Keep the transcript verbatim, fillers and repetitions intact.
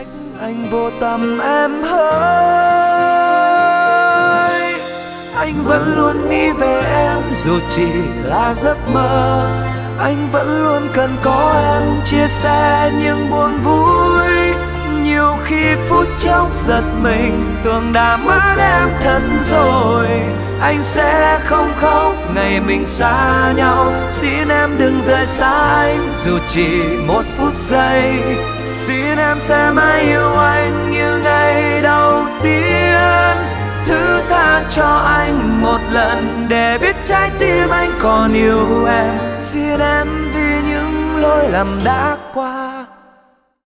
trách anh vô tâm em hỡi. Anh vẫn luôn nghĩ về em dù chỉ là giấc mơ. Anh vẫn luôn cần có em chia sẻ những buồn vui. Nhiều khi phút chốc giật mình tưởng đã mất em thật rồi. Anh sẽ không khóc ngày mình xa nhau. Xin em đừng rời xa anh dù chỉ một phút giây. Xin em sẽ mãi yêu anh như ngày đầu tiên. Thứ tha cho anh một lần để biết trái tim anh còn yêu em. Xin em vì những lỗi lầm đã qua.